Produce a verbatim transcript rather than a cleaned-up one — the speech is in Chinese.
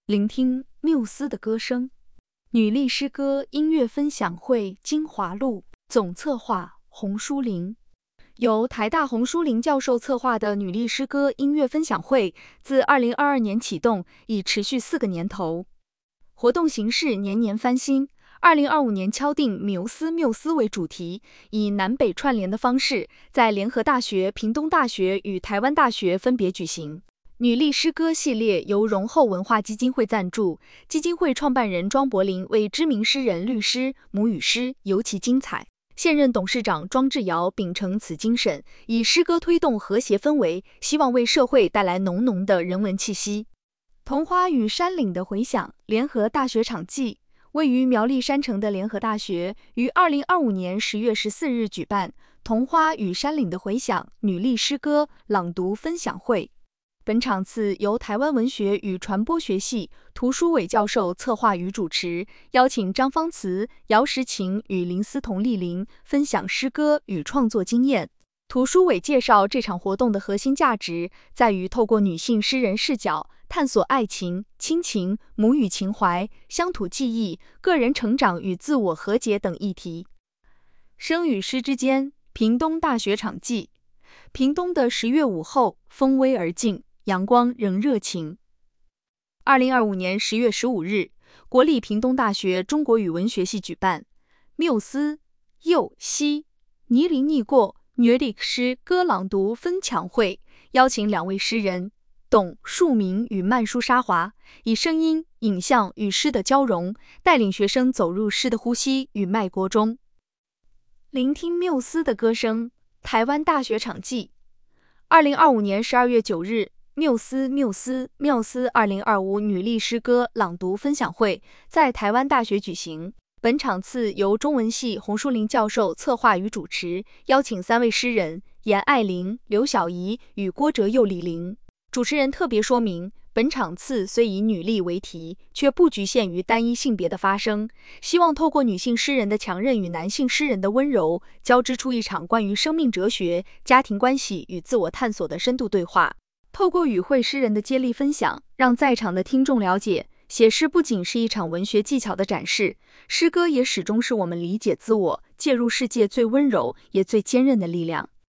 聆听缪斯的歌声。女力诗歌音乐分享会精华录，总策划洪淑玲。由台大洪淑玲教授策划的女力诗歌音乐分享会，自二零二二年启动，已持续四个年头。活动形式年年翻新，二零二五年敲定缪斯缪斯为主题，以南北串联的方式，在联合大学、屏东大学与台湾大学分别举行。女力诗歌系列由荣厚文化基金会赞助，基金会创办人庄柏林为知名诗人律诗、母语诗尤其精彩。现任董事长庄志尧秉承此精神，以诗歌推动和谐氛围，希望为社会带来浓浓的人文气息。桐花与山岭的回响联合大学场记，位于苗栗山城的联合大学于二零二五年十月十四日举办桐花与山岭的回响女力诗歌朗读分享会。本场次由台湾文学与传播学系涂书伟教授策划与主持，邀请张芳慈、姚时晴与林思彤莅临，分享诗歌与创作经验。涂书伟介绍这场活动的核心价值在于透过女性诗人视角，探索爱情、亲情、母语情怀、乡土记忆、个人成长与自我和解等议题。生与诗之间，屏东大学场记。屏东的十月午后，风微而静，阳光仍热情。二零二五年十月十五日，国立屏东大学中国语文学系举办缪斯、佑希、倪林尼过女力诗歌朗读分享会，邀请两位诗人董树明与曼殊沙华，以声音、影像与诗的交融，带领学生走入诗的呼吸与脉搏中。聆听缪斯的歌声。台湾大学场记。二零二五年十二月九日，缪斯缪斯缪斯二零二五女力诗歌朗读分享会在台湾大学举行。本场次由中文系洪淑玲教授策划与主持，邀请三位诗人严爱玲、刘小怡与郭哲佑莅临。主持人特别说明，本场次虽以女力为题，却不局限于单一性别的发声，希望透过女性诗人的强韧与男性诗人的温柔，交织出一场关于生命哲学、家庭关系与自我探索的深度对话。透过与会诗人的接力分享，让在场的听众了解，写诗不仅是一场文学技巧的展示，诗歌也始终是我们理解自我、介入世界最温柔也最坚韧的力量。